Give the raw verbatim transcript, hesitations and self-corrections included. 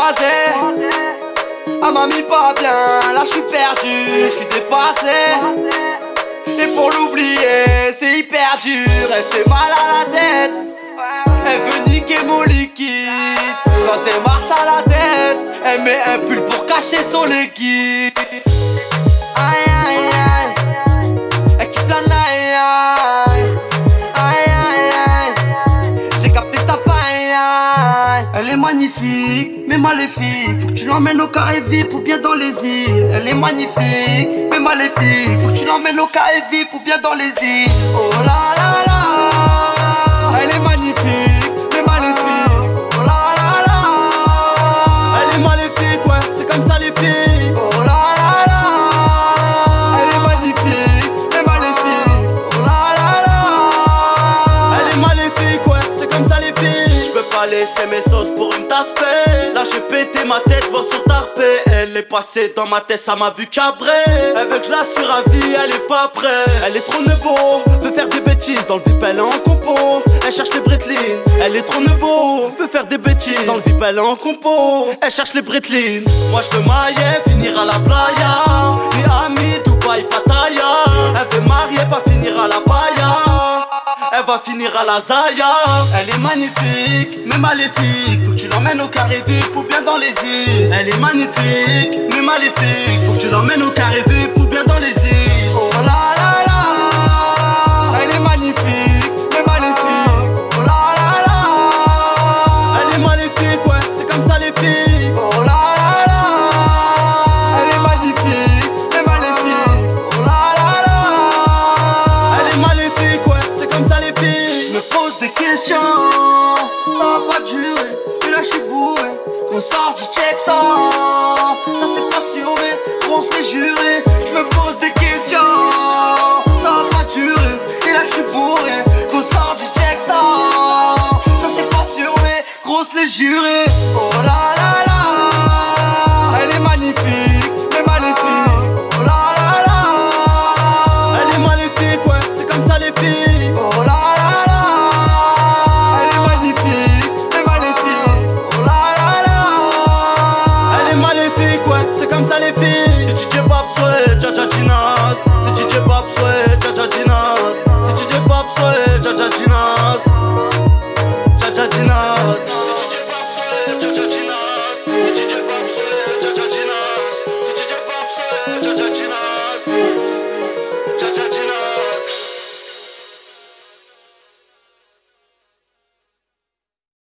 croisé. Elle m'a mis pas bien, là j'suis perdu, j'suis dépassé. Et pour l'oublier, c'est hyper dur. Elle fait mal à la tête, elle veut niquer mon liquide. Quand elle marche à la tête, elle met un pull pour cacher son liquide. Aïe aïe aïe, elle kiffe la naïe. Aïe aïe aïe, j'ai capté sa faille. Elle est magnifique, mais maléfique. Faut que tu l'emmènes au carré V I P ou bien dans les îles. Elle est magnifique, mais maléfique. Faut que tu l'emmènes au carré V I P ou bien dans les îles. Oh là là là, elle est magnifique, mais maléfique. Oh là là là, elle est maléfique, ouais, c'est comme ça les filles. Oh là là là, elle est magnifique, mais maléfique. Oh là là là, elle est maléfique, ouais, c'est comme ça les filles. J'peux pas laisser mes sauces pour une tasse paix. Là j'ai pété ma tête, va sur tarpé. Elle est passée dans ma tête, ça m'a vu cabrer. Elle veut que je la surravie, elle est pas prête. Elle est trop nebo, veut faire des bêtises. Dans le V I P elle est en compo, elle cherche les Bretlines. Elle est trop nebo, veut faire des bêtises. Dans le V I P elle est en compo, elle cherche les Bretlines. Moi je veux mailler, finir à la playa. Miami, Dubaï, Pattaya. Elle veut marier, pas finir à la pailla. Elle va finir à la Zaya. Elle est magnifique, mais maléfique. Faut que tu l'emmènes au carré V I P ou bien dans les îles. Elle est magnifique, mais maléfique. Faut que tu l'emmènes au carré V I P ou bien dans les îles. oh là là là, elle est magnifique, mais maléfique. Oh là là là, elle est maléfique, ouais, c'est comme ça les filles. Oh là là là, elle est magnifique, mais maléfique. Oh là là là, elle est maléfique, ouais, c'est comme ça les filles. Je me pose des questions, ça va pas durer. Et là j'suis bourré, qu'on sort du check ça. Ça c'est pas sûr mais on se l'est juré. Je me pose des questions, ça va pas durer. Et là j'suis bourré, qu'on sort du check ça. Ça c'est pas sûr mais gros se l'est juré. Oh là là